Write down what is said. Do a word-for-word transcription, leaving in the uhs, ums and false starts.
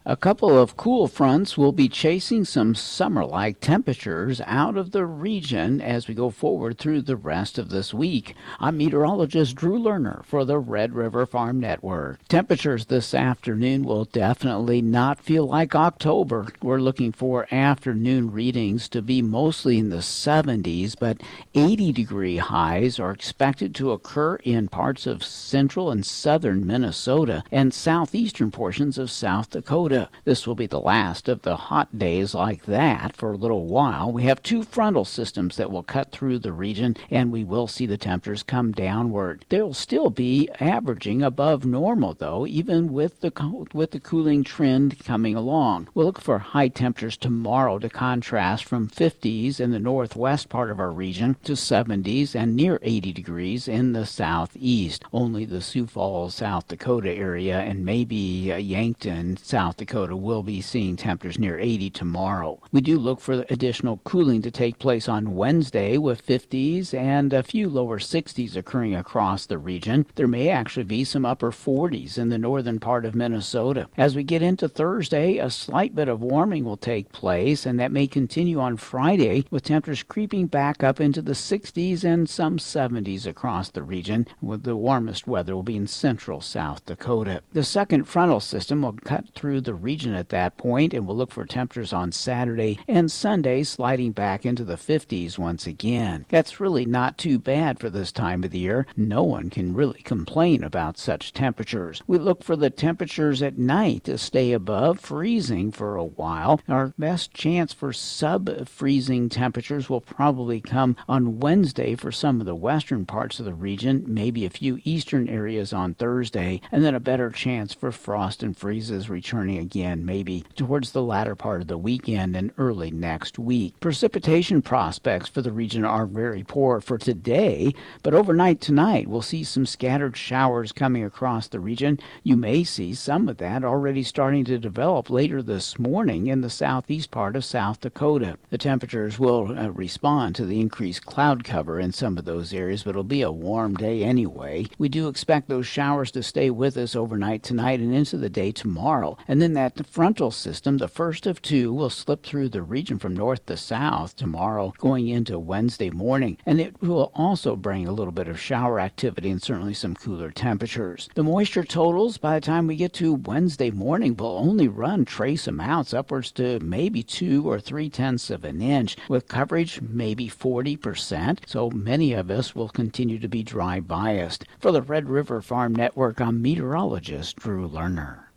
A couple of cool fronts will be chasing some summer-like temperatures out of the region as we go forward through the rest of this week. I'm meteorologist Drew Lerner for the Red River Farm Network. Temperatures this afternoon will definitely not feel like October. We're looking for afternoon readings to be mostly in the seventies, but eighty degree highs are expected to occur in parts of central and southern Minnesota and southeastern portions of South Dakota. This will be the last of the hot days like that for a little while. We have two frontal systems that will cut through the region, and we will see the temperatures come downward. They'll still be averaging above normal, though, even with the with the cooling trend coming along. We'll look for high temperatures tomorrow to contrast from fifties in the northwest part of our region to seventies and near eighty degrees in the southeast. Only the Sioux Falls, South Dakota area and maybe uh, Yankton, South Dakota will be seeing temperatures near eighty tomorrow. We do look for additional cooling to take place on Wednesday with fifties and a few lower sixties occurring across the region. There may actually be some upper forties in the northern part of Minnesota. As we get into Thursday, a slight bit of warming will take place, and that may continue on Friday with temperatures creeping back up into the sixties and some seventies across the region, with the warmest weather will be in central South Dakota. The second frontal system will cut through the region at that point, and we'll look for temperatures on Saturday and Sunday sliding back into the fifties once again. That's really not too bad for this time of the year. No one can really complain about such temperatures. We look for the temperatures at night to stay above freezing for a while. Our best chance for sub-freezing temperatures will probably come on Wednesday for some of the western parts of the region, maybe a few eastern areas on Thursday, and then a better chance for frost and freezes returning again maybe towards the latter part of the weekend and early next week. Precipitation prospects for the region are very poor for today, but overnight tonight we'll see some scattered showers coming across the region. You may see some of that already starting to develop later this morning in the southeast part of South Dakota. The temperatures will uh, respond to the increased cloud cover in some of those areas, but it'll be a warm day anyway. We do expect those showers to stay with us overnight tonight and into the day tomorrow. And then that frontal system, the first of two, will slip through the region from north to south tomorrow going into Wednesday morning. And it will also bring a little bit of shower activity and certainly some cooler temperatures. The moisture totals by the time we get to Wednesday morning will only run trace amounts upwards to maybe two or three tenths of an inch, with coverage maybe forty percent. So many of us will continue to be dry biased. For the Red River Farm Network, I'm meteorologist Drew Lerner.